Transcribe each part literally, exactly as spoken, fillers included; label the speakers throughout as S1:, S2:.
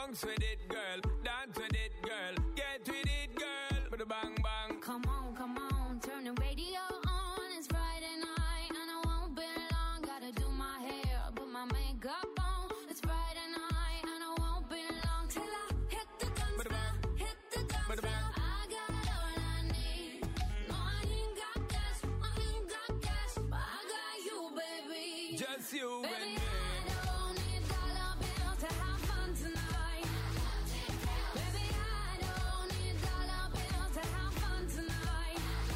S1: bounce with it, girl. Dance with it, girl. Get with it, girl. With a bang bang.
S2: Come on, come on, turn the radio on. It's Friday night and I won't be long. Gotta do my hair, put my makeup on. It's Friday night and I won't be long till I hit the dance floor, hit the dance floor. I got all I need. No, I ain't got cash, I ain't got cash, but I got you, baby.
S1: Just you
S2: baby,
S1: and me.
S2: I don't need dollar bills to have fun tonight. Baby, I don't need dollar bills to have fun tonight.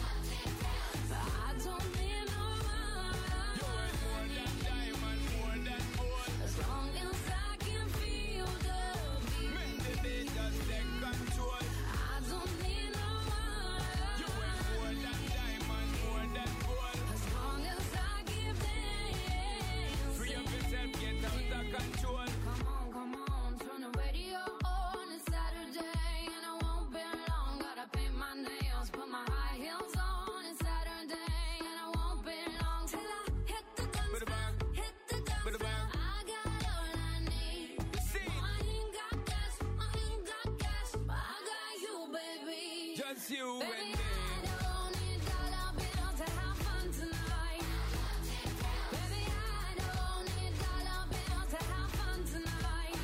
S2: But I don't need no money.
S1: You worth more than diamond, more than gold.
S2: As long as I can feel the beat.
S1: Make the beat just take control.
S2: I don't need no money.
S1: You worth more than diamond, more than gold.
S2: As long as I give dance.
S1: Free up yourself, get out of control.
S2: Come on, come on, turn the radio on. It's Saturday and I won't be long. Gotta paint my nails, put my high heels on. It's Saturday and I won't be long till I hit the dance
S1: With a
S2: floor,
S1: bang.
S2: hit the dance
S1: With a
S2: floor.
S1: bang.
S2: I got all I need.
S1: See,
S2: No, I ain't got cash, I ain't got cash, but I got you, baby.
S1: just you and
S2: Baby,
S1: me.
S2: I don't need dollar bills to have fun tonight. Baby, I don't need dollar bills to have fun tonight.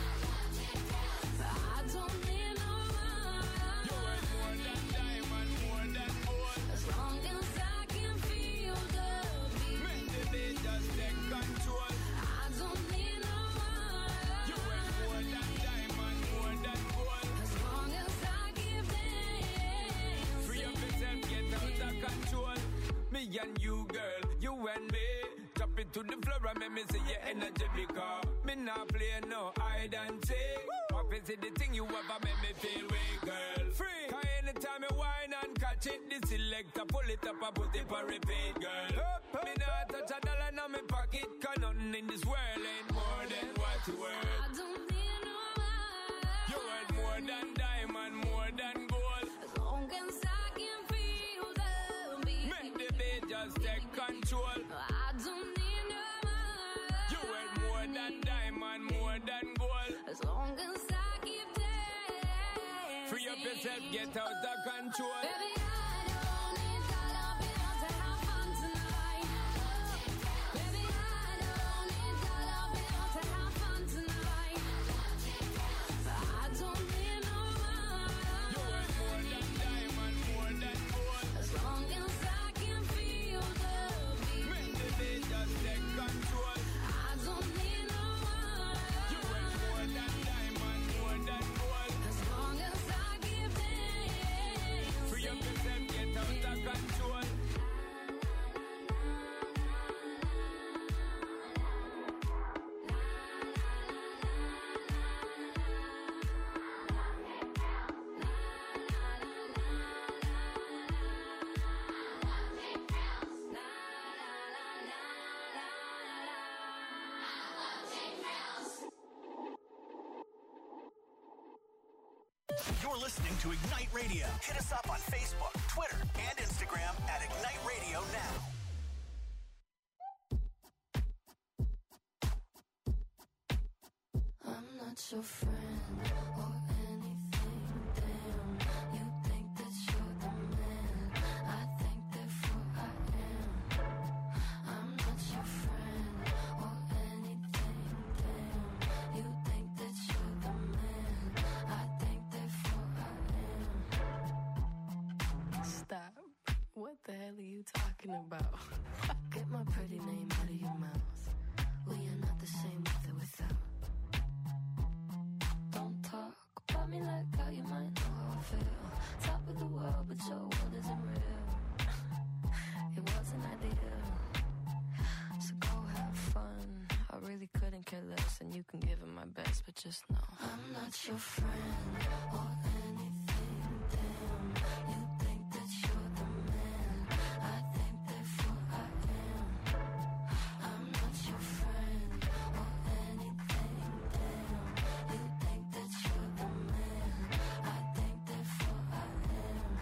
S2: But I don't need no
S1: You worth
S2: money.
S1: more than diamond, more than gold.
S2: As long as I can feel the beat.
S1: Make the beat just take control.
S2: I don't need no
S1: You worth more
S2: money.
S1: than diamond, more than gold.
S2: As long as I give dance.
S1: Free up yourself, get out of control. Me and you, girl, you and me. Drop it to the floor and make me see your energy because me not play no hide and seek. What is it the thing you ever make me feel way, girl? Free. Cause anytime you whine and catch it, the selector pull it up and put it on repeat, girl. Me not touch a dollar in my pocket, cause nothing in this world ain't more than what you worth.
S2: I don't need no money.
S1: You worth more than diamond, more than gold.
S2: As long as I can feel the beat.
S1: Make the beat just take control.
S2: I don't need no money.
S1: You worth more than diamond, more than gold.
S2: As long as I keep dancing.
S1: Free up yourself, get out of control.
S2: Baby, I don't need dollar bills to have fun tonight. Baby, I don't need dollar bills to have fun tonight. But I don't need no
S1: You worth more
S2: money.
S1: than diamond, more than gold.
S2: As long as I can feel the beat.
S1: Make the beat just take control.
S2: I don't need no
S1: You worth
S2: money.
S1: more than diamond, more than gold.
S2: As long as I give dance.
S1: Free up yourself, get out of control.
S3: You're listening to Ignite Radio. Hit us up on Facebook, Twitter, and Instagram at Ignite Radio Now.
S2: I'm not your friend or anything. Damn, you think that you're the man. I think therefore I am. I'm not your friend or anything. Damn, you think that you're the man. I think therefore I am. Stop. What the hell are you talking about? Get my pretty name out of your mouth. We are not the same with or without. Don't talk about me like how you might know how I feel. Top of the world, but your world isn't real. It wasn't ideal. So go have fun. I really couldn't care less, and you can give it my best, but just know I'm not your friend or anything. Damn, you think that you're the man. I think therefore I am. I'm not your friend or anything. Damn, you think that you're the man. I think therefore I am.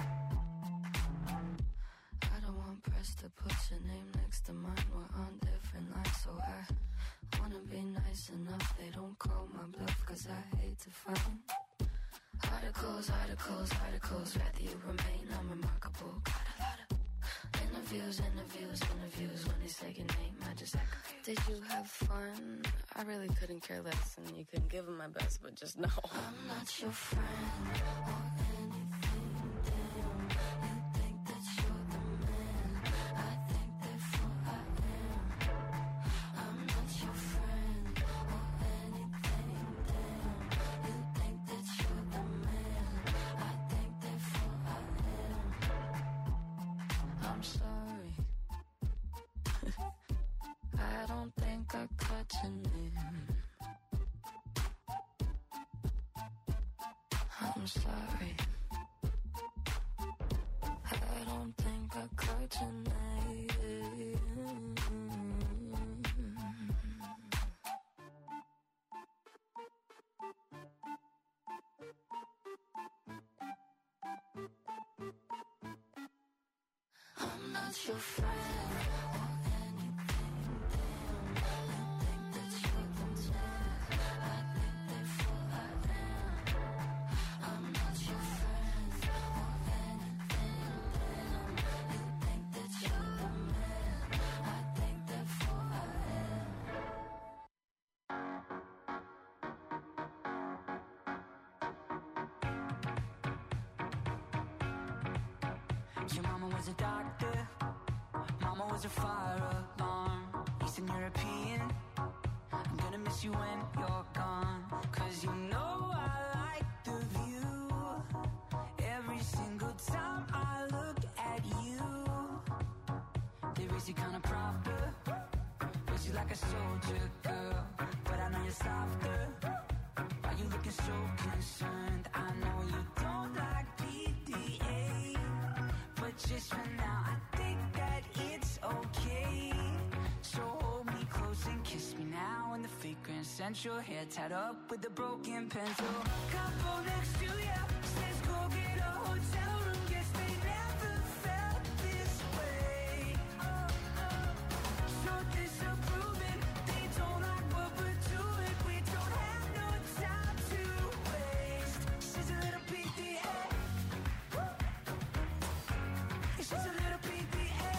S2: I don't want press to put your name next to mine. We're on different lines, so I wanna be nice enough. They don't call my bluff, cause I hate to to find. Articles, articles, articles, rather you remain unremarkable. Got a lot of interviews, interviews, interviews. When they say your name, I just act confused.
S4: Did you have fun? I really couldn't care less, and you couldn't give them my best, but just know
S2: I'm not your friend or anything, damn. You think that you're the man, I think therefore I am. I'm not your friend or anything, damn. You think that you're the man, I think therefore I am. I'm sorry. I don't think I caught your name. I'm sorry. I don't think I caught your name. I'm not your friend or anything, damn. You think that you're the man, I think therefore I am. I'm not your friend or anything, damn. You think that you're the man, I think therefore I
S5: am. Your mama was a doctor, mama was a fire alarm. Eastern European, I'm gonna miss you when you're gone. Cause you know I like the view. Every single time I look at you, they raise you kinda proper, raise you like a soldier girl. But I know you're softer. Why you looking so concerned? I know you don't like P D A, but just for now I think that it's okay. So hold me close and kiss me now in the fake Grand Central. Hair tied up with a broken pencil. Couple next to ya, says go get a hotel room. Guess they never felt this way. Oh, oh. So disapproving, they don't like what we're doing. We don't have no time to waste. She's a little P D A. She's a little P D A.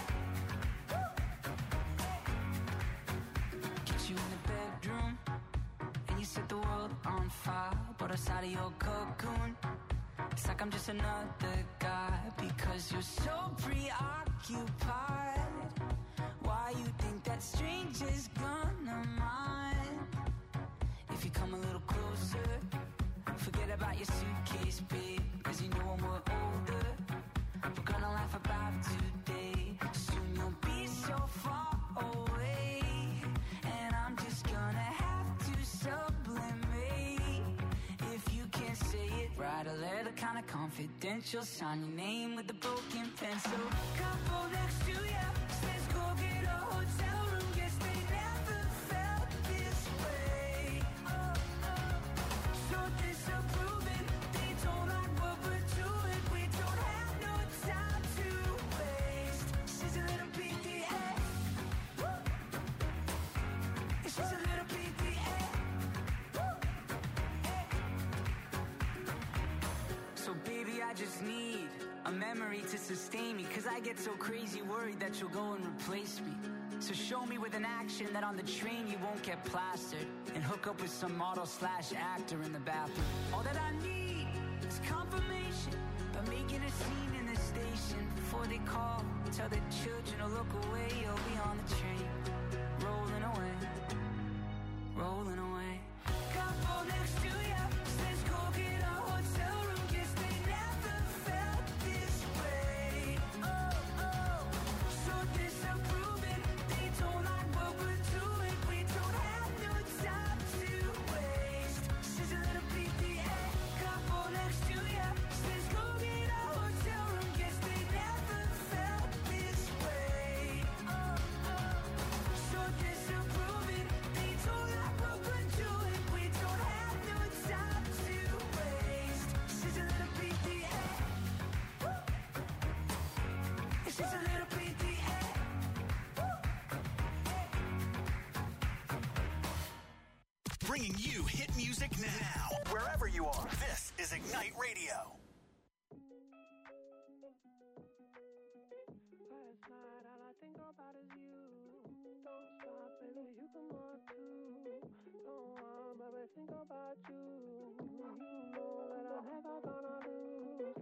S5: Get you in the bedroom, and you set the world on fire. But outside of your cocoon, it's like I'm just another guy. Because you're so preoccupied. Why you think that stranger's gonna mind? If you come a little closer, forget about your suitcase, babe. Cause you know when we're older, we're gonna laugh about today. Soon you'll be so far away, and I'm just gonna have to sublimate. If you can't say it, write a letter kinda confidential. Sign your name with a broken pencil. Couple next to ya, says go get a hotel room. Guess they never felt this way. Oh, oh. So disapproving, they don't like what we're doing. We don't have no time to waste. She's a little P D A. Woo. She's a little P D A. Woo. Hey. So baby, I just need a memory to sustain me. Cause I get so crazy worried that you'll go and replace me. So show me with an action that on the train you won't get plastered, and hook up with some model slash actor in the bathroom. All that I need is confirmation by making a scene in the station. Before they call, tell the children to look away. You'll be on the train, rolling away, rolling away. Couple next to ya, says go get a hotel room. Guess they never felt this way. Oh, oh. So disapproving, they don't like what we're doing. We don't have no time to waste. She's a little P D A. Couple next to ya, says go get a hotel room. Guess they never felt this way. Oh, oh. So disapproving, they don't like what we're doing. We don't have no time to waste. She's a little P D A. Woo. She's a little P D A. Woo.
S3: Bringing you hit music now, wherever is Ignite Radio.
S6: Last night, all I think about is you. Don't stop, baby, you can want to. Don't want, baby, think about you. You know that I'm never gonna lose.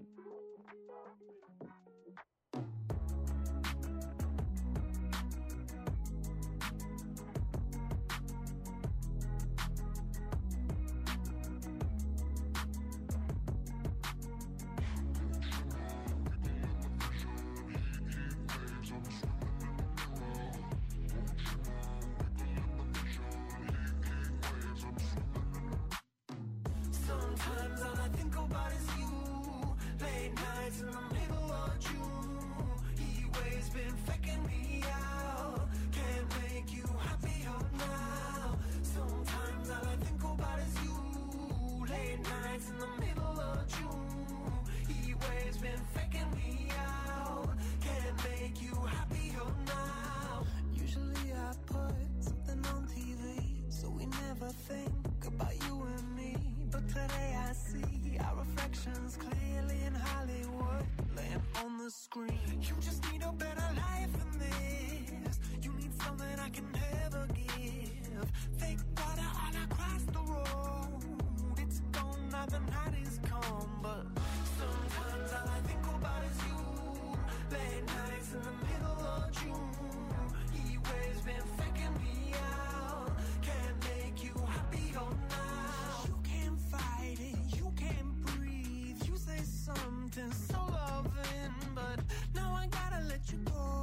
S6: Sometimes all I think about is you. Late nights in the middle of June. He waves been faking me out. Can't make you happier now. Sometimes all I think about is you. Late nights in the middle of June. He waves been faking me out. Can't make you happier now. Usually I put something on T V, so we never think about you and me. But today I see our reflections clearly in Hollywood, laying on the screen. You just need a better life than this. You need something I can never give. Fake water all across the road. It's gone now, the night is come. But sometimes all I think about is you. Late nights in the middle of June. He waves been faking me out. Can't make you happier now. You can't fight it, you can't breathe. You say something so loving, but now I gotta let you go.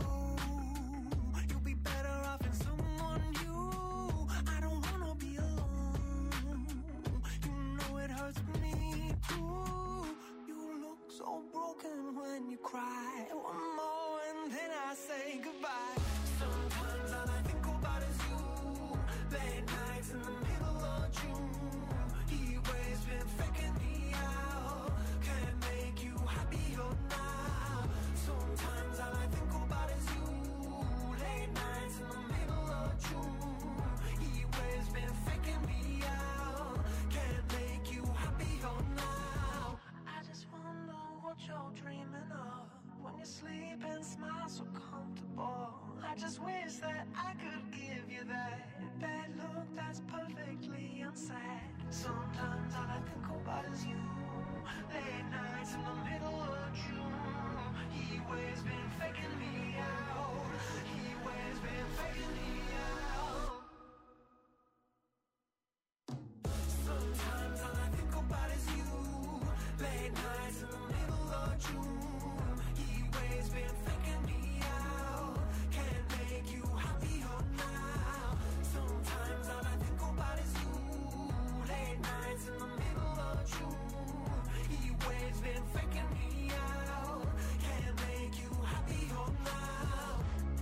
S6: You'll be better off in someone new. I don't wanna be alone. You know it hurts me too. You look so broken when you cry. One more and then I say goodbye. Sometimes all I think about is you. Late nights in the middle of June. He waves been faking me out. Can't make you happier now. Sometimes all I think about is you. Late nights in the middle of June. He waves been faking me out. Can't make you happier now. I just wonder what you're dreaming of when you sleep and smile so comfortable. I just wish that I could give you that that look that's perfectly unsaid. Sometimes all I think about is you. Late nights in the middle of June. He waves been faking me out. He waves been faking me out. Sometimes all I think about is you. Late nights in the middle of June. He waves been faking me out. Can't make you happier now. Sometimes all I think about is you. Late nights in the middle of June. He waves been faking me out. Can't make you happier now.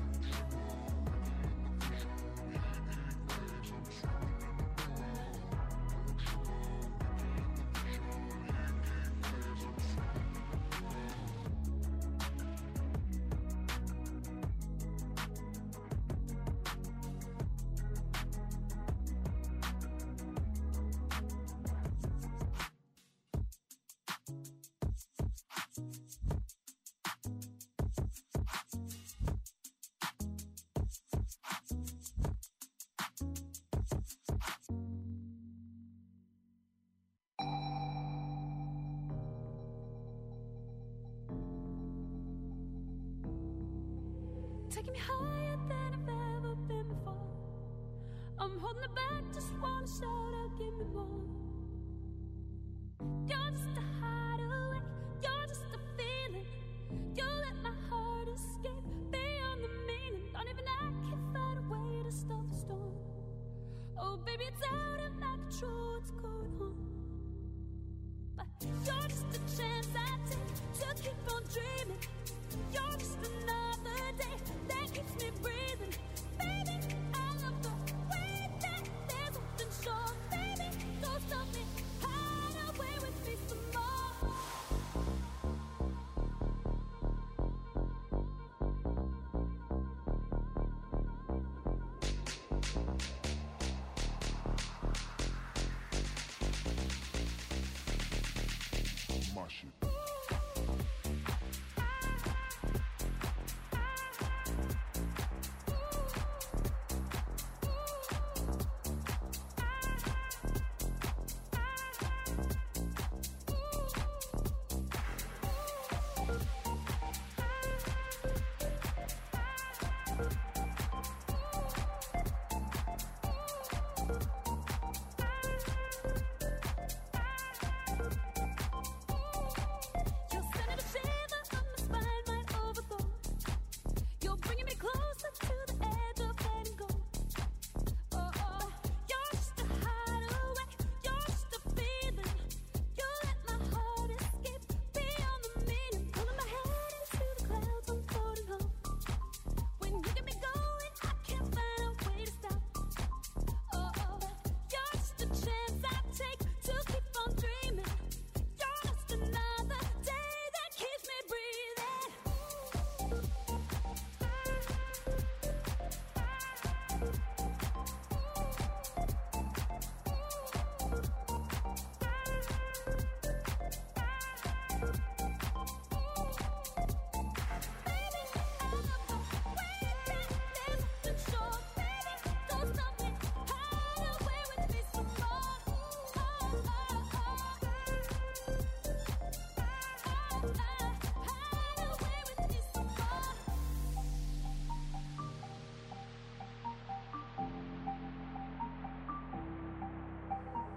S7: Taking me higher than I've ever been before. I'm holding it back, just wanna shout out, give me more. You're just a hideaway, you're just a feeling. You let my heart escape beyond the meaning. Don't even I can find a way to stop the storm. Oh baby, it's out of my control, what's going on? But you're just a chance I take to keep on dreaming. You're just another day that keeps me breathing. Baby, I love the way that there's something sure. Baby,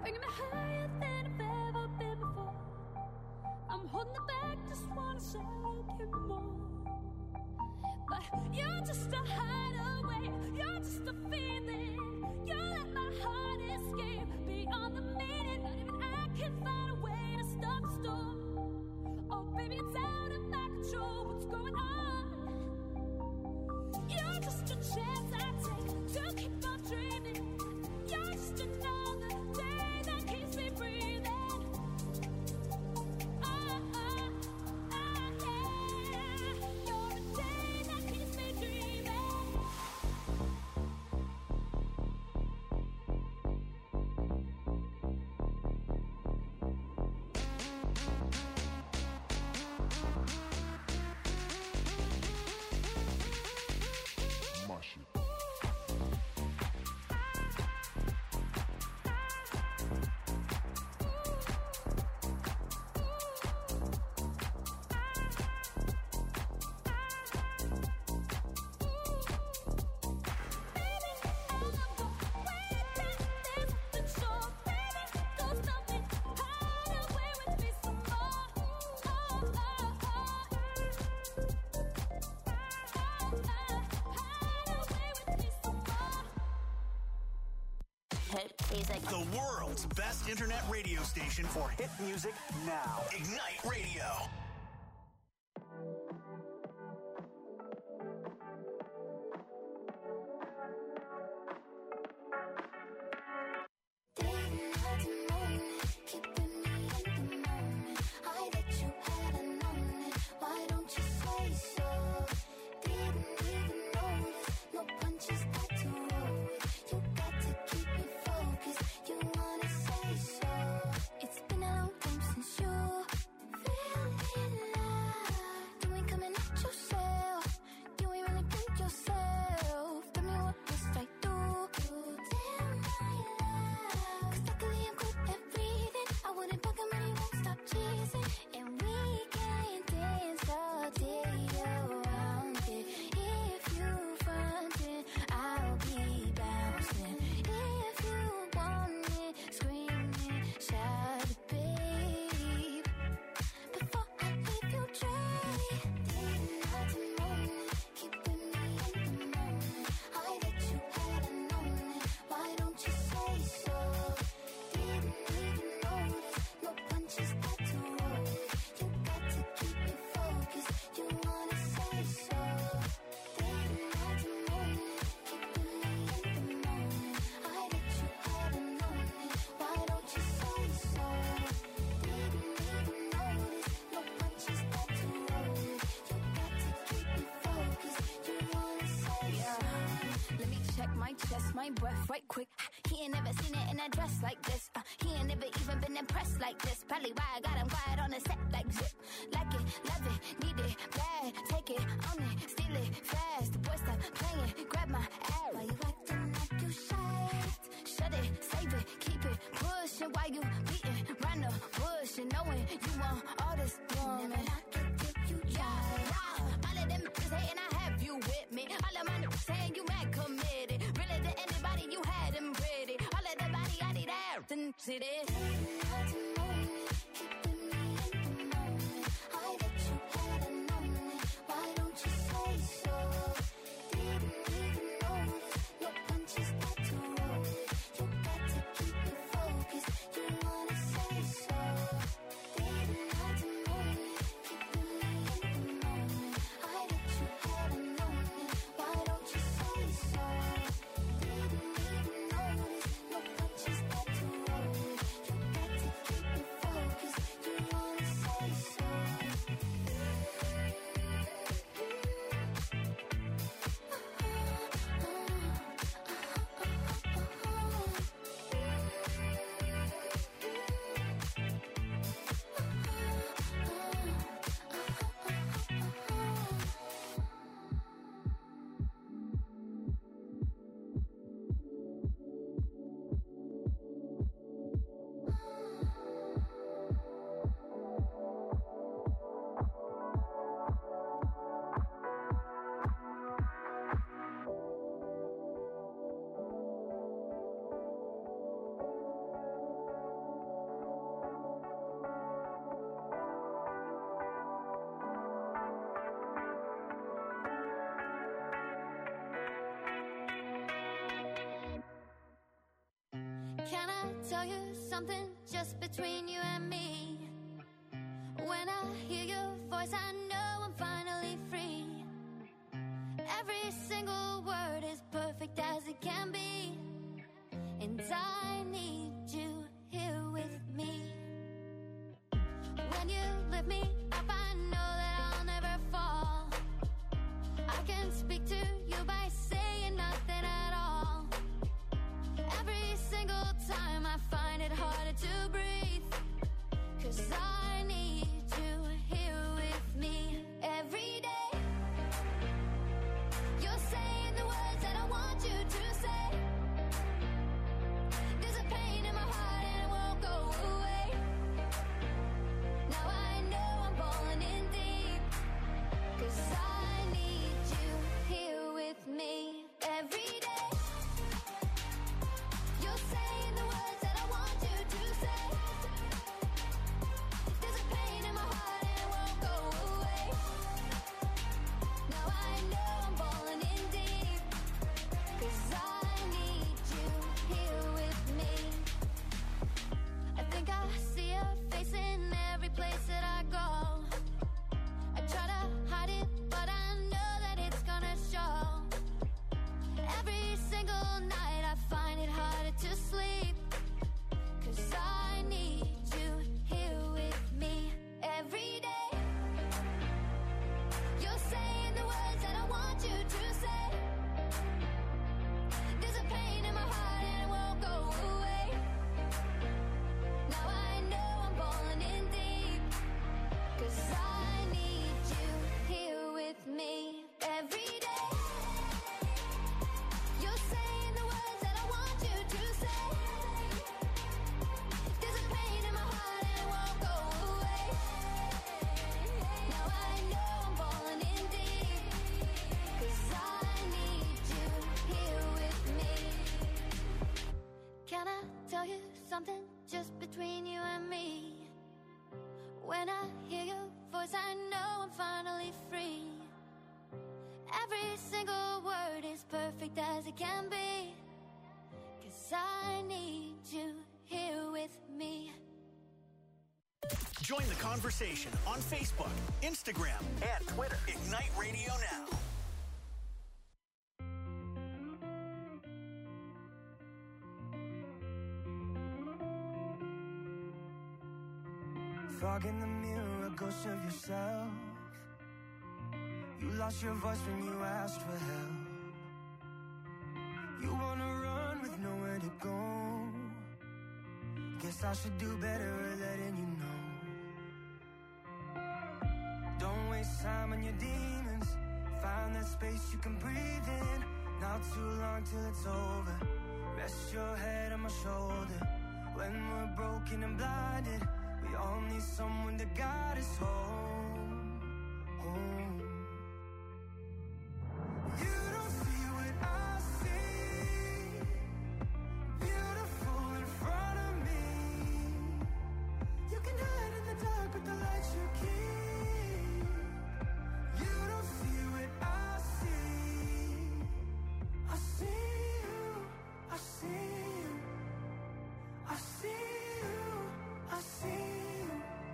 S7: bringing me higher than I've ever been before. I'm holding it back, just wanna say you more. But you're just a hideaway, you're just a feeling. You let my heart escape beyond the meaning. Not even I can find a way to stop the storm. Oh baby, it's out of my control, what's going on? You're just a chance I take to keep on dreaming. You're just another day that keeps me breathing. Oh, oh, oh, yeah. You're a day that keeps me dreaming.
S3: The world's best internet radio station for hit music now. Ignite Radio.
S8: My breath right quick. He ain't never seen it in a dress like this. Uh, he ain't never even been impressed like this. Probably why I got him quiet on the set like zip. Like it, love it, need it, bad. Take it, own it, steal it, fast. The boy stop playing, grab my ass. Why you acting like you shy? Shut it, save it, keep it pushing. Why you beating round the bush and knowing you want all this woman? Never knock it till you try. Yeah. All of them is hating, I have you with me. All of my niggas saying you mad committed. Really to anybody you had them ready. All of the body I need out and sit it.
S2: Just got to roll. You got to keep me focused.
S8: tell you something just between you and me? When I hear your voice, I know I'm finally free. Every single word is perfect as it can be, and I need you here with me. When you lift me up, I know that I'll never fall. I can speak to you by saying nothing at all. Every single time I find it harder to breathe, 'cause I need you here with me every day. You're saying the words that I want you to say. There's a pain in my heart and it won't go away. Now I know I'm falling in deep, 'cause I need you here with me every day. You're saying the words that I want you to say. There's a pain in my heart and it won't go away. Now I know I'm falling in deep, 'cause I need you here with me. I think I see your face in every place that I go. I try to hide it, but I know that it's gonna show. Every single night I find it harder to sleep, 'cause I need you here with me every day. You're saying the words that I want you to say. There's a pain in my heart and it won't go away. Now I know I'm falling in deep, 'cause I need you here with me every day. You're saying the words that I want you to say. There's a pain in my heart and it won't go away. Now I know I'm falling in deep, 'cause I need you here with me. Can I tell you something just between you and me? When I hear your voice, I know I'm finally free. Every single word is perfect as it can be, 'cause I need you here with me.
S3: Join the conversation on Facebook, Instagram, and Twitter. Ignite Radio Now.
S6: Fog in the mirror, a ghost of yourself. You lost your voice when you asked for help. You wanna run with nowhere to go. Guess I should do better at letting you know. Don't waste time on your demons. Find that space you can breathe in. Not too long till it's over. Rest your head on my shoulder. When we're broken and blinded, we all need someone to guide us home, home. You don't see what I see. Beautiful in front of me. You can hide in the dark with the lights you keep. You don't see what I see. I see you, I see you, I see you, I see you.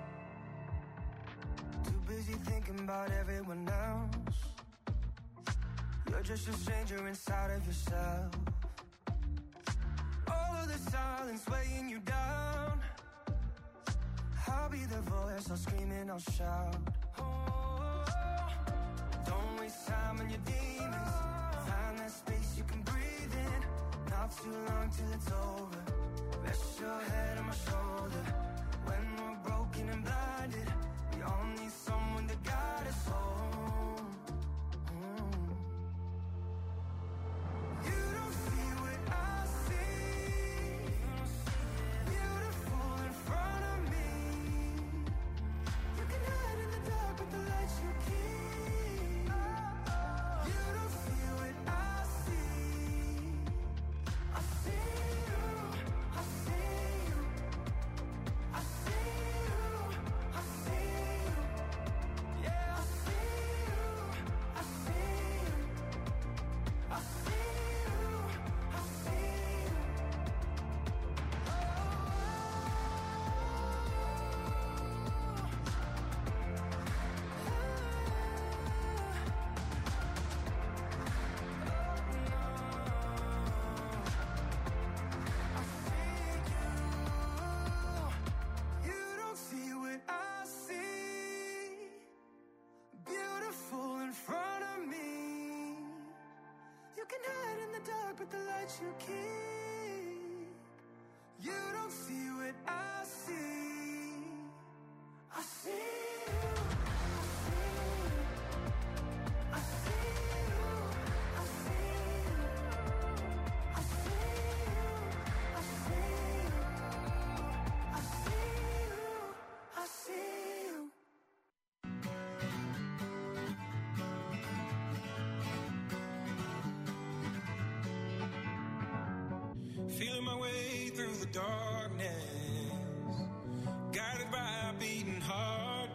S6: Too busy thinking about everyone else. You're just a stranger inside of yourself. All of the silence weighing you down. I'll be the voice, I'll scream and I'll shout. Oh, don't waste time on your demons. Find that space you can breathe in. Not too long till it's over. Rest your head on my shoulder. When we're broken and blinded, we all need someone to guide us home. Mm. You don't see what I see. Beautiful in front of me. You can hide in the dark with the lights you keep. You don't see what I see. I see you, I see you. what you keep. You don't see what I see. I see you. I see you. I see you. I see you. I see you. I see you. I see you.
S9: Feeling my way through the darkness, guided by a beating heart.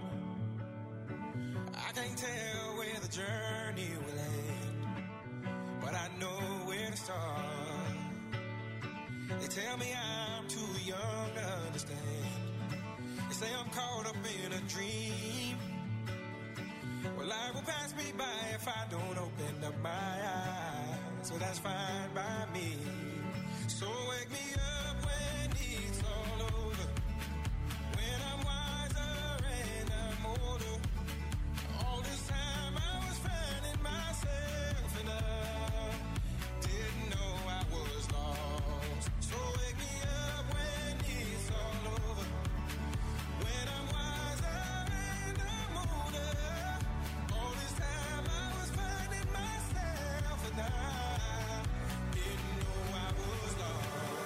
S9: I can't tell where the journey will end, but I know where to start. They tell me I'm too young to understand. They say I'm caught up in a dream. Well, life will pass me by if I don't open up my eyes. So that's fine by me. So wake me up when it's all over, when I'm wiser and I'm older. All this time I was finding myself and I didn't know I was lost. So wake me up when it's all over, when I'm wiser and I'm older. All this time I was finding myself and I didn't know I was lost.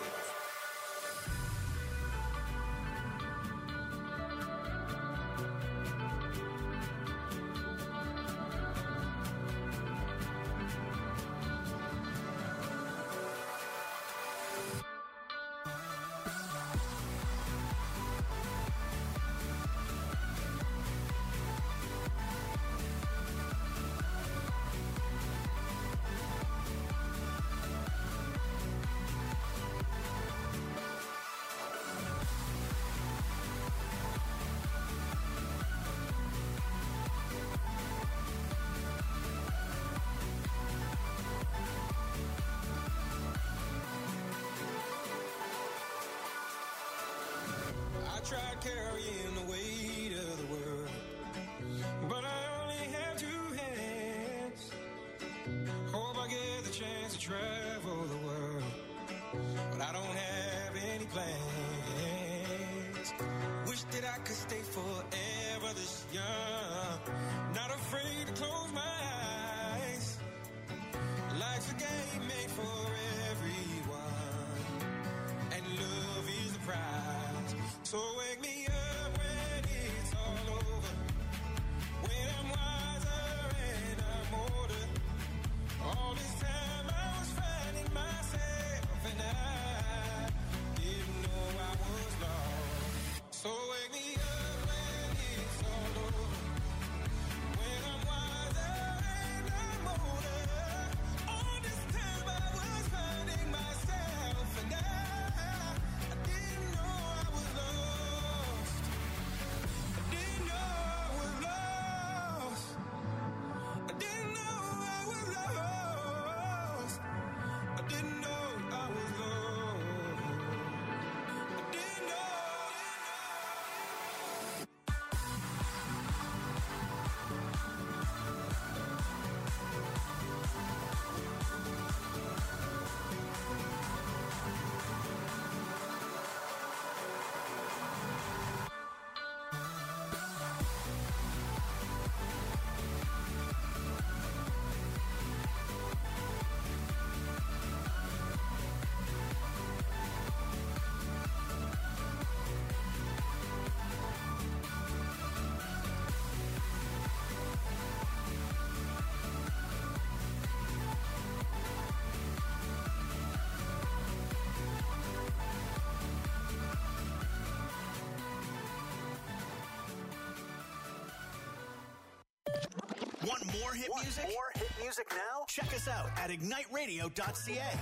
S9: I tried carrying the weight of the world, but I only have two hands. Hope I get the chance to travel the world, but I don't have any plans. Wish that I could stay forever this young, not afraid to close my eyes. Life's a game made for everyone, and love is the prize. So wake me up when it's all over, when I'm wiser and I'm older. All this time I was finding myself and I didn't know I was lost. So wake me up when it's all over, when I'm wiser and I'm older. All this time I was finding myself and I, I didn't know I was lost. I didn't know I was lost. I didn't know I was lost. I didn't know I was lost. I didn't know.
S3: Want more hit
S10: Want
S3: music?
S10: more hit music now?
S3: Check us out at ignite radio dot c a.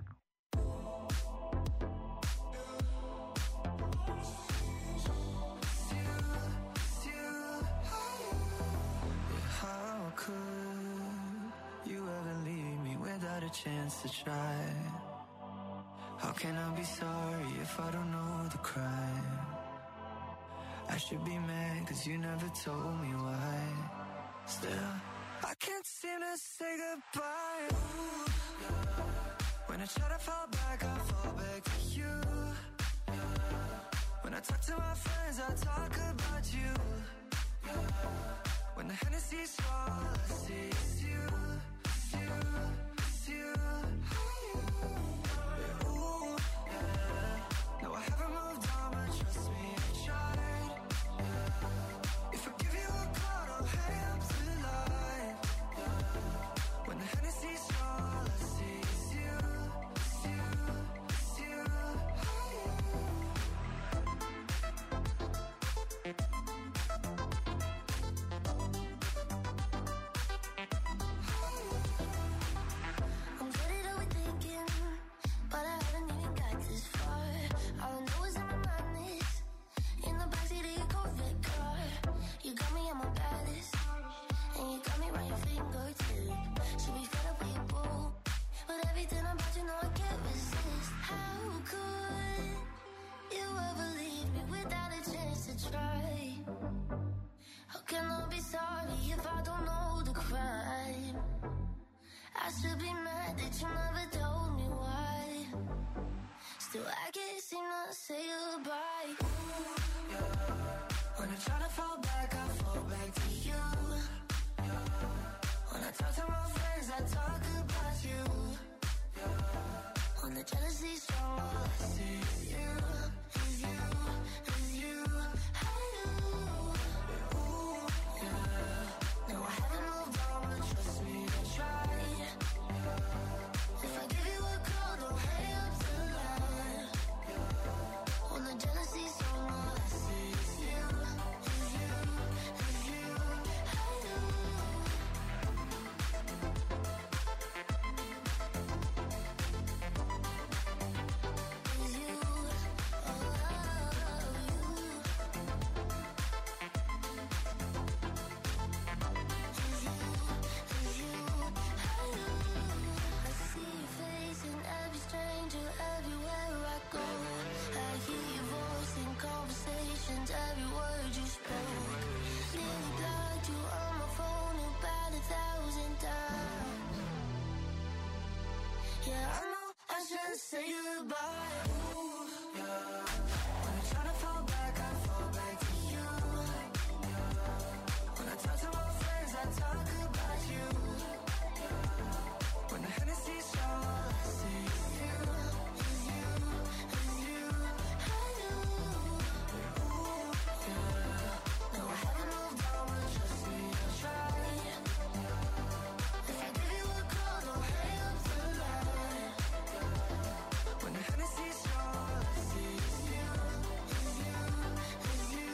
S6: How could you ever leave me without a chance to try? How can I be sorry if I don't know the crime? I should be mad cause you never told me why. Still, I can't seem to say goodbye. Ooh, yeah. When When I try to fall back, I fall back to you. When I talk to my friends, I talk about you. When the Hennessy's all I see is you, it's you, it's you. Yeah, ooh, yeah. No, I haven't moved on, but trust me, I tried. Yeah. If I give you a call, don't hang up the line. Yeah. When the Hennessy's all I see is you, it's you, it's you.
S8: I'm good at overthinking, but I haven't even got this far. All I know is in my mind is in the backseat of your Corvette car. You got me on my baddest, and you got me right your fingertip. Should be fed up with your boo, but everything about you know I can't resist. How could you ever leave me without a chance to try? How can I be sorry if I don't know the crime? I should be mad that you never told me why. Still, I can't seem to say goodbye.
S6: Ooh, yeah. When I try to fall back, I fall back to you. Yeah. When I talk to my friends, I talk about you. Yeah.
S8: When the jealousy's strong, all I see is you, is you, is you.
S6: Yeah, ooh, yeah.
S8: No, I haven't moved on, but trust me, I tried. If I give you a call, don't hang up the line. When the jealousy's strong, all I see is you, is you, is you. Is you, oh, you. Is you, is you. I see your face in every stranger everywhere I go. I hear your voice in conversations, every word you spoke. Nearly blocked you on my phone about a thousand times. Yeah, I know I should say goodbye.
S6: Ooh, yeah. When I try to fall back, I fall back to you. Yeah. When I talk to my friends, I talk about you. Yeah. When the Hennessy's all I see is you, is you, is you. Yeah, ooh, yeah.
S8: No, I haven't moved on, but trust me, I tried. If I give you a call, don't hang up the line.
S6: When the Hennessy's all I see is you, is you, is you.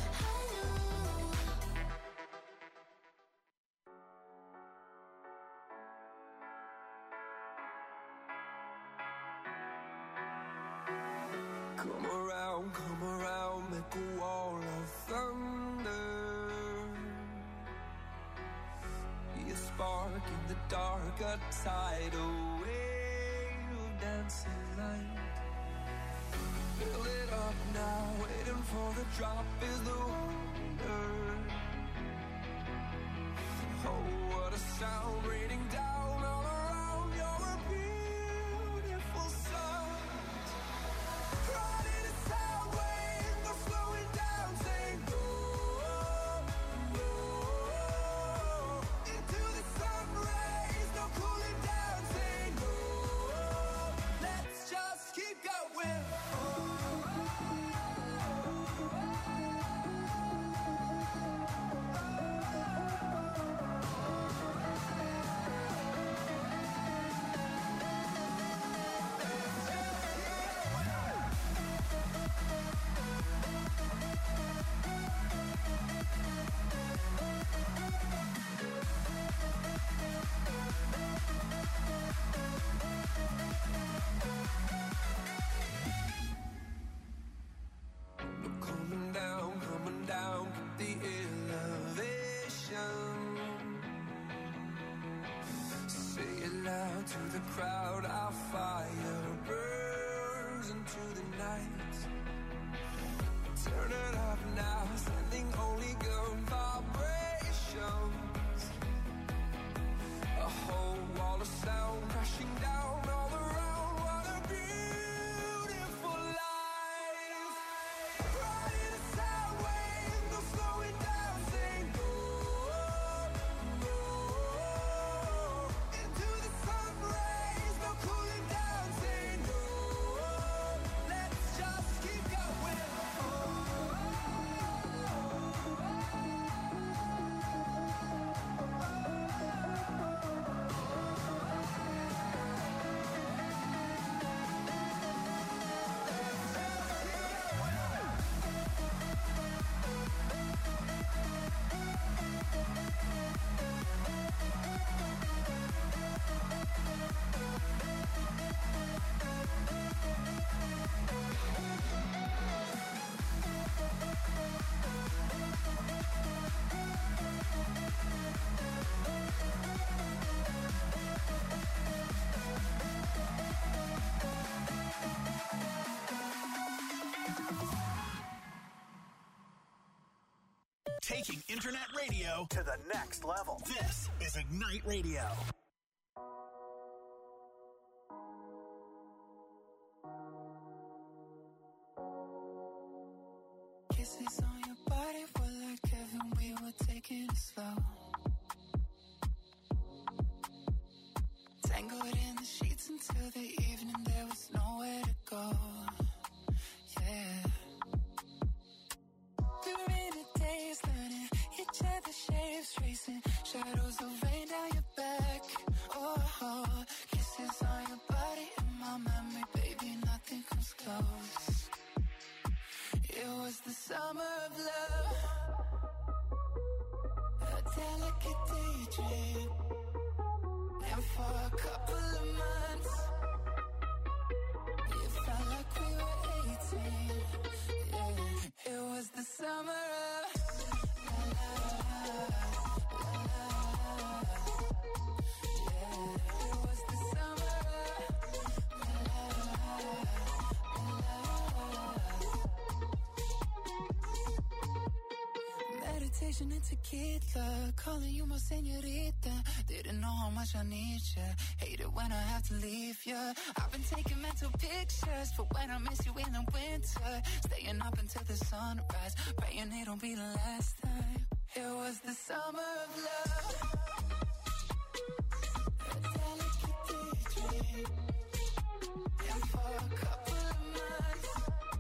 S9: Come around, come around, make a wall of thunder. Be a spark in the dark, a tidal wave of dancing light. Fill it up now, waiting for the drop is the wonder. Oh, what a sound raining down all around. You're a beautiful sight. Riding a sound wave, no slowing down, saying go, go. Into the sun rays, no cooling down, saying go. Let's just keep going. Coming down, coming down, keep the elevation. Say it loud to the crowd, our fire burns into the night. Turn it up now, sending only good vibrations. A whole wall of sound crashing down all around.
S3: Taking internet radio to the next level. This is Ignite Radio.
S6: Kisses on your body were like heaven, we were taking it slow. Tangled in the sheets until the evening, there was nowhere to go. Yeah. We were in a daze, learning each other's shapes, tracing shadows of rain down your back. Oh, oh, kisses on your body in my memory, baby, nothing comes close. It was the summer of love, a delicate daydream. And for a couple of months, it felt like we were eighteen. Yeah, it was the summer of la la la la. Yeah, it was the summer of la la la. Meditation and tequila, calling you my señorita. Didn't know how much I need you. Hate it when I have to leave you. I've been taking mental pictures for when I miss you in the winter. Staying up until the sunrise, praying it don't be the last time. It was the summer of love, a delicate daydream. And for a couple of months,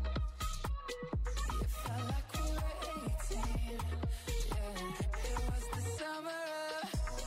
S6: it felt like we were eighteen. Yeah, it was the summer of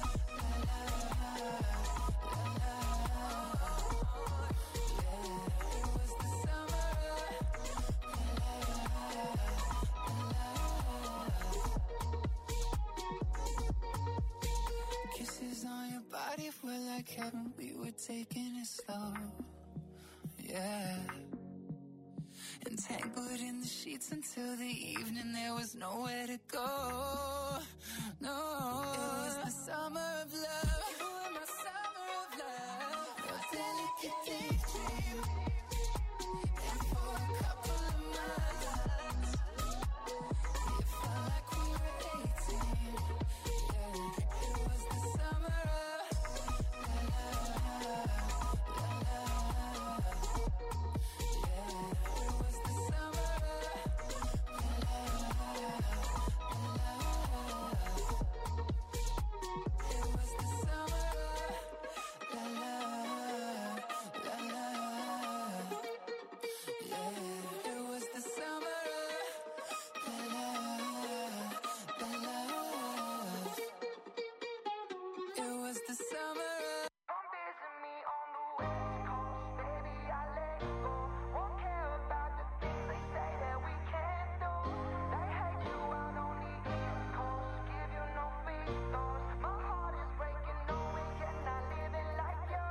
S6: on your body were like heaven, we were taking it slow. Yeah. Entangled in the sheets until the evening, there was nowhere to go. No, it was the summer of love. You were my summer of love, a delicate daydream. And for a couple of months, it felt like we were eighteen. Yeah, it was the summer of la la la la. Yeah, it was the summer of la la la la. It was the summer of la la la la. Yeah, it was the summer of la la la la. It was the summer of
S10: Come visit me on the West Coast, baby, I let go. Won't care about the things they say that we can't do. They hate you out on the East Coast, give you no free throws. My heart is breaking, knowing you're not living like you.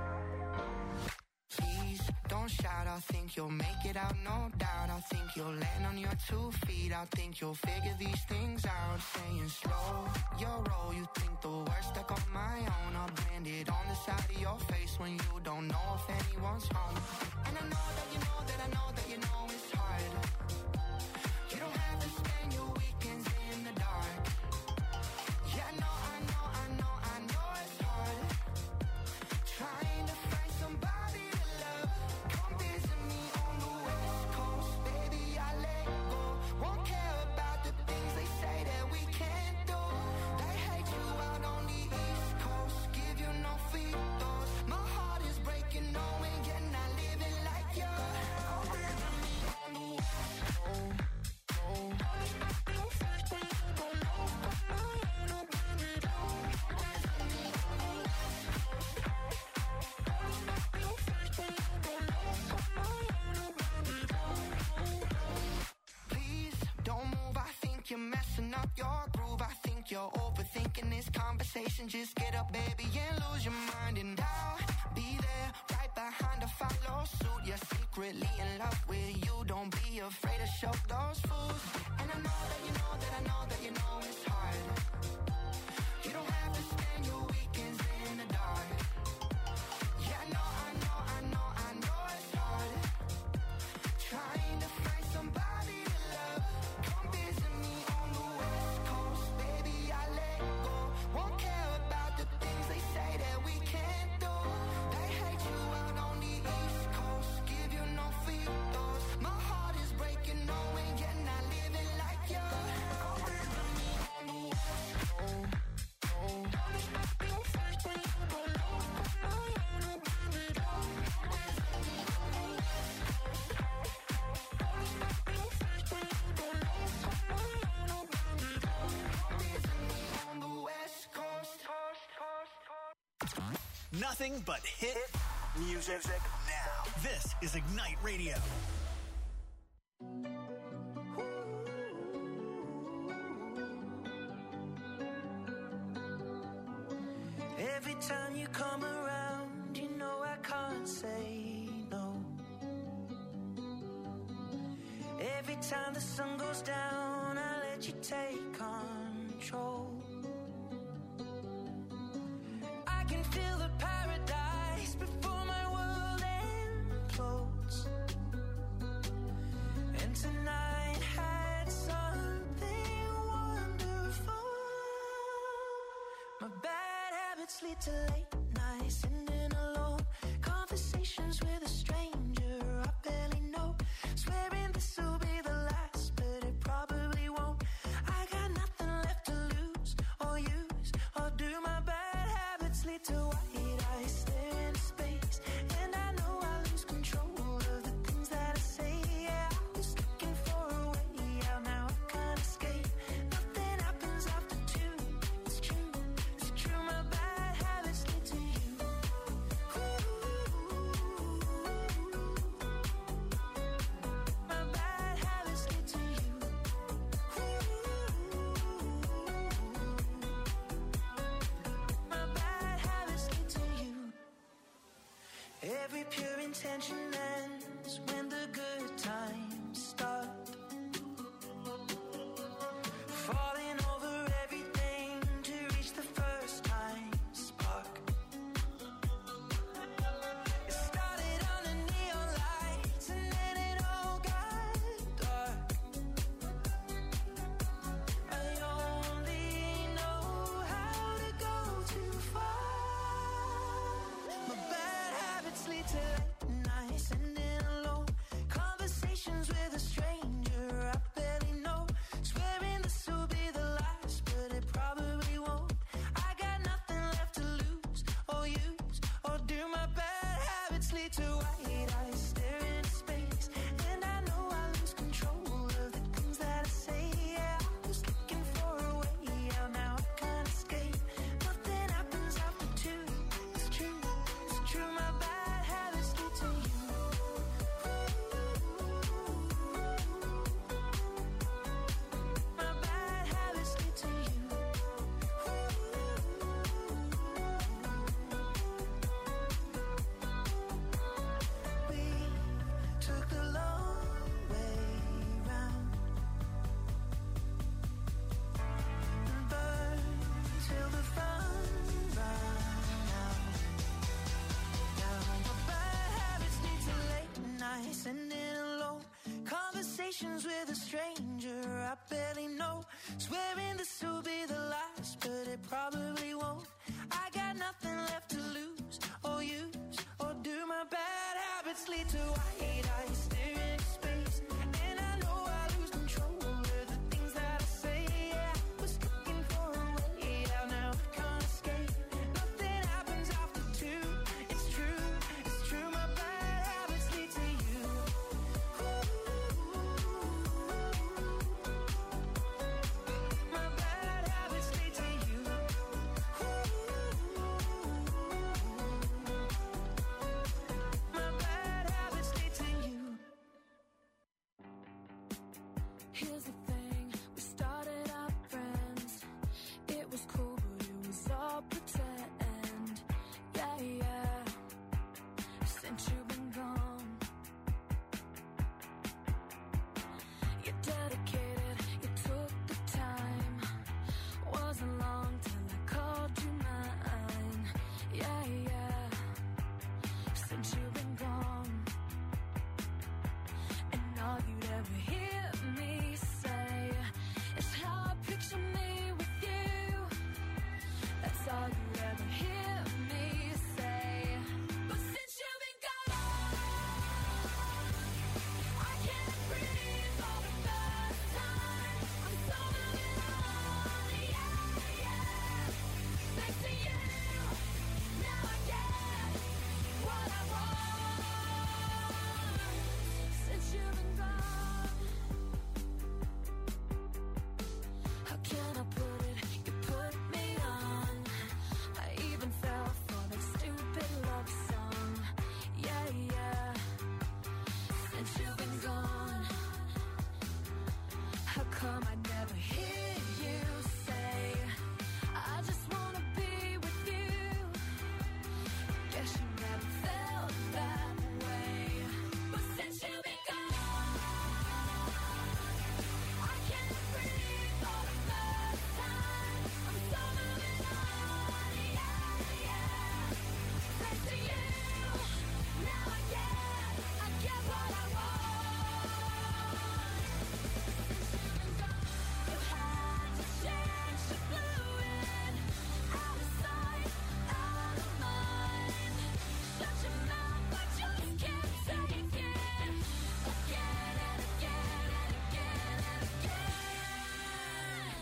S11: Please don't shout, I think you'll make it out, no doubt. I think you'll land on your two feet. I think you'll figure these things out. Saying slow your roll, you think the worst stuck on my own. I'll brand it on the side of your face when you don't know if anyone's home. And I know that you know that I know that you know it's hard. You don't have to spend your weekends in the dark. Yeah, I know, I know, I know, I know it's hard. Trying to find somebody to love. Come visit me on the West Coast, baby, I let go. Won't care about the things they say that we can't do. They hate you out on the East Coast, give you no free throws. My heart is breaking, knowing you're not living like you. Come visit me on the West Coast. Please don't move, I think you're messing up your groove. I think you're overthinking this conversation. Just get up, baby, and lose your mind. And I'll be there, right behind to follow suit. You're secretly in love with you. Don't be afraid to show those fools. And I know that you know that I know that you know it's hard. You don't have to spend your weekends in the dark. Yeah, I know, I know, I know, I know it's hard. Trying to find somebody to love. Come visit me on the West Coast.
S3: Nothing but hit music now. This is Ignite Radio.
S6: Every time you come around, you know I can't say no. Every time the sun goes down, I let you take control. I can feel the paradise before my world implodes. And tonight had something wonderful. My bad habits lead to late nights, sitting alone, conversations with a stranger I barely know, swearing this will be the last, but it probably won't. I got nothing left to lose or use, or do. My bad habits lead to white eyes stare into space, and I know I lose control of the things that I say. Yeah, I was looking for a way out, now I can't escape. Nothing happens after two. It's true, it's true. My bad habits lead to you. My bad habits lead to you. My bad habits lead to you. Every pure intention ends when the good times start. Falling over everything to reach the first time spark. It started on the neon lights and then it all got dark. I only know how to go too far. My bad habits lead to late nights, sitting alone, conversations with a stranger I barely know, swearing this will be the last, but it probably won't. I got nothing left to lose or use, or do. My bad habits lead to white eyes staring into space, and I know I lose control of the things that I say. Yeah, I was looking for a way out, now I can't escape. Nothing happens after two. It's true, it's true. My bad habits lead to you. My bad habits lead to you. We took the long way round and burned till the fun ran out. Now my bad habits lead to late nights, sitting alone, conversations with a stranger I barely know, swearing this will be the last, but it probably won't. I got nothing left to lose or use, or do. My bad habits lead to white eyes staring into space, and I know I lose control of the things that I say. Yeah, I was looking for a way out, now I can't escape. Nothing happens after two. It's true, it's true. My bad habits lead to you. My bad habits lead to you. My bad habits lead to you.
S7: come, I'd never hear you say, I just wanna be with you. Guess you never felt that way. But since you've been gone, I can't breathe for the first time. I'm so moving on, yeah, yeah. Thanks to you, now I get, I get what I want. You had to change the fluid, out of sight, out of mind. Shut your mouth, I just can't take it. Again and again and again and again.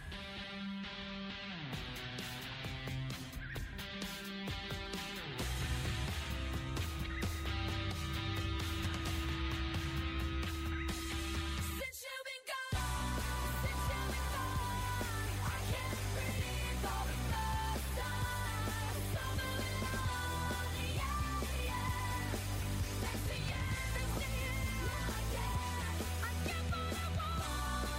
S7: Since you've been gone, since you've been gone, I can't breathe for the first time. So moving on, yeah, yeah. Thanks to you, thanks to you, now I get, I get what I want.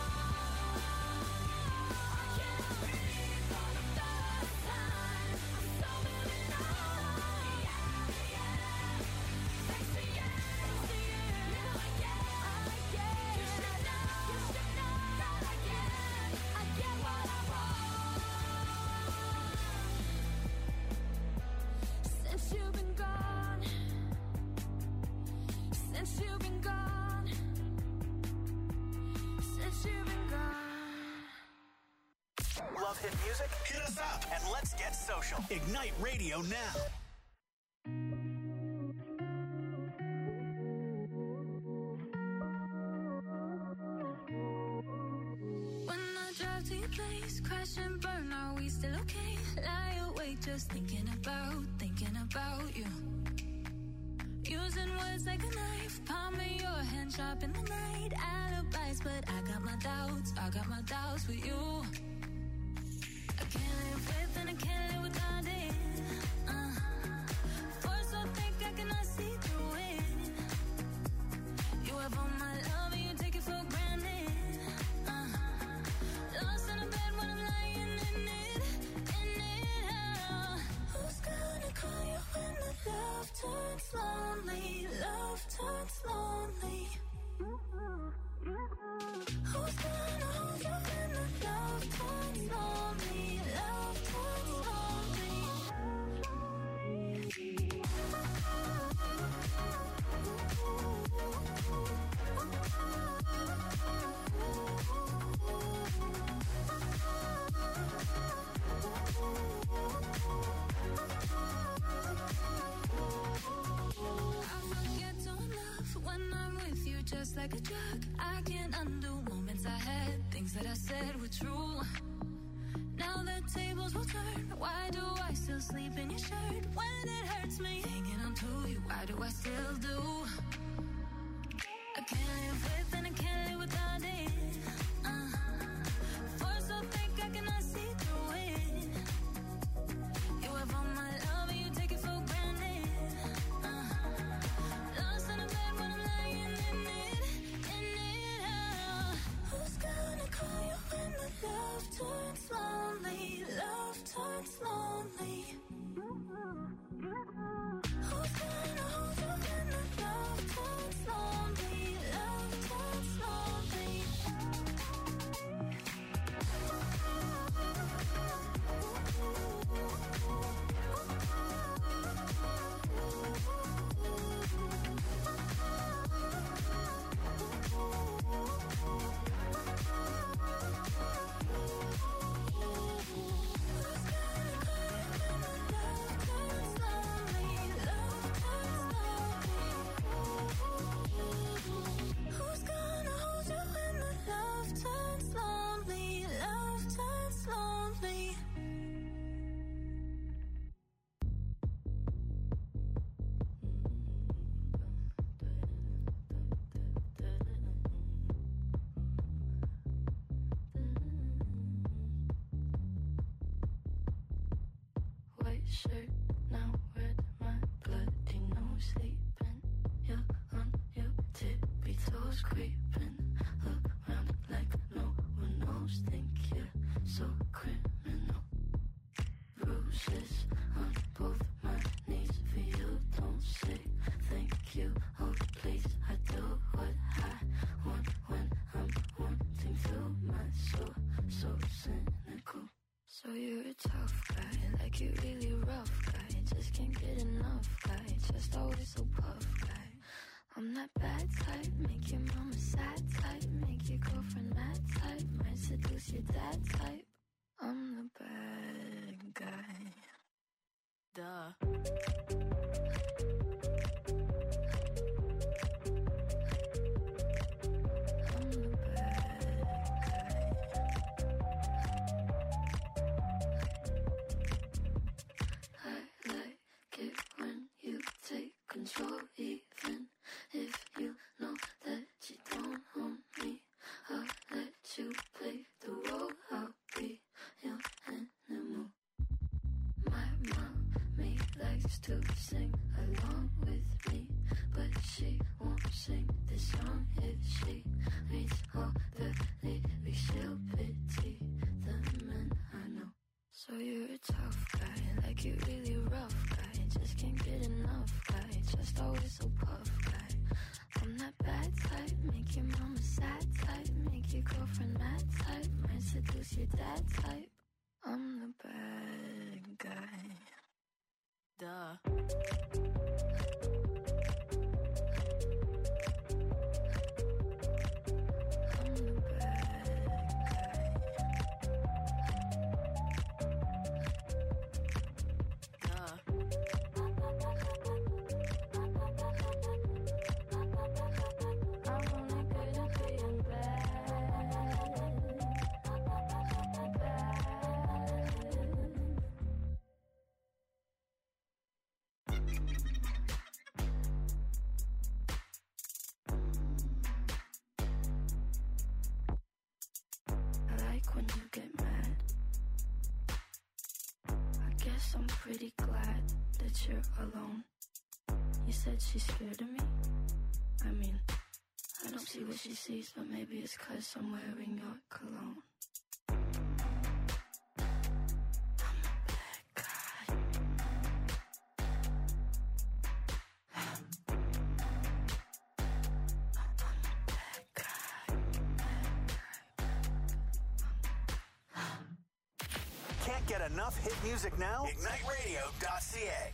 S7: I can't breathe for the first time. I'm so moving on, yeah, yeah. Thanks to you, thanks to you, now I get, I get. You should know, you should know that I get, I get what I want. Since you've been gone, since you've been gone, since you've been gone.
S3: Love hit music? Hit us up and let's get social. Ignite Radio now.
S7: When I drive to your place, crash and burn, are we still okay? Lie awake just thinking about, thinking about you. Using words like a knife, palm of your hand sharp in the night. Alibis, but I got my doubts, I got my doubts with you. I can't live with and I can't live without it. Uh, force so thick I cannot see through it. You have all my love and you take it for granted. Uh, lost in a bed when I'm lying in it, in it. Uh, who's gonna call you when the love turns lonely? Love turns lonely. Who's gonna hold you when the love turns lonely? Love turns lonely. I forget to love when I'm with you, just like a drug. I can't undo moments I had, things that I said were true. Now the tables will turn. Why do I still sleep in your shirt when it hurts me? Hanging on to you, why do I still do? I can't live with and I can't live without it. Uh, force so thick I cannot see through it. You have all my love and you take it for granted. Uh, lost in a bed when I'm lying in it, in it. Uh, who's gonna call you when the love turns lonely? Love turns lonely. Who's gonna hold you when the love turns lonely? Love turns lonely. Who's gonna hold you when the love turns lonely? Love turns lonely. White shirt, now red, my bloody nose sleeping. You're on your tippy toes, creeping around like no
S2: so criminal. Bruises on both my knees for you. Don't say thank you, oh please. I do what I want when I'm wanting to. My soul, so cynical. So you're a tough guy, like you really rough guy. Just can't get enough guy, just always so puff guy. I'm that bad type, make your mama sad type, make your girlfriend mad type, might seduce your dad type. I'm the bad guy.
S4: Duh.
S2: Control, even if you know that you don't own me. I'll let you play the role. I'll be your animal. My mommy likes to sing along with me, but she won't sing this song if she reads all the lyrics. She'll pity the men I know. So you're a tough guy, like you really rough guy. Just can't get enough guy, just always so puff guy. I'm that bad type, make your mama sad type, make your girlfriend mad type, might seduce your dad type. I'm the bad guy.
S4: Duh.
S2: I'm pretty glad that you're alone. You said she's scared of me? I mean, I don't see what she sees, but maybe it's 'cause I'm wearing your cologne.
S3: Get enough hit music now? Ignite Radio dot C A.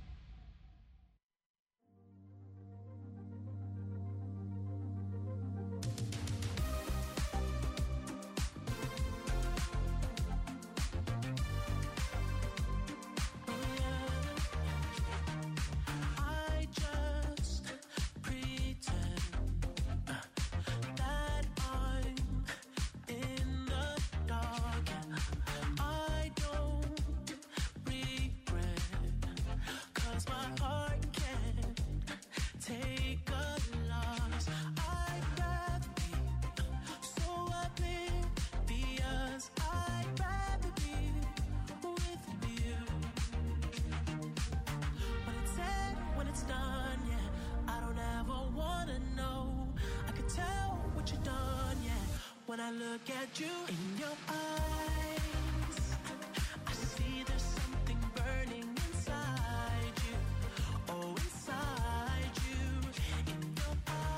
S6: When I look at you in your eyes, I see there's something burning inside you. Oh, inside you, in your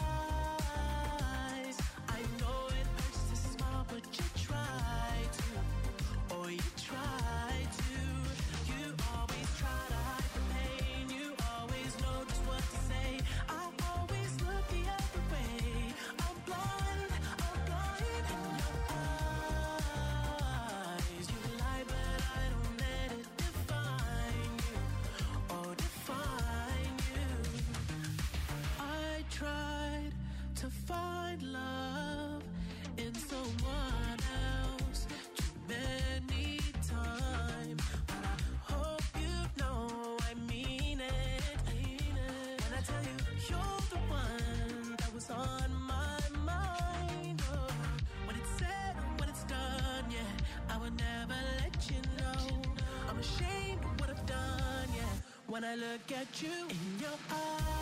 S6: eyes. I know it hurts to smile, but you try to. Oh, you try to. You always try to hide the pain. You always know just what to say. I always look the other way. I'm blind, I'm blind. To find love in someone else too many times, but I hope you know I mean it. I mean it. When I tell you you're the one that was on my mind. Oh, when it's said, when it's done, yeah, I would never let you know. I'm ashamed of what I've done, yeah. When I look at you in your eyes.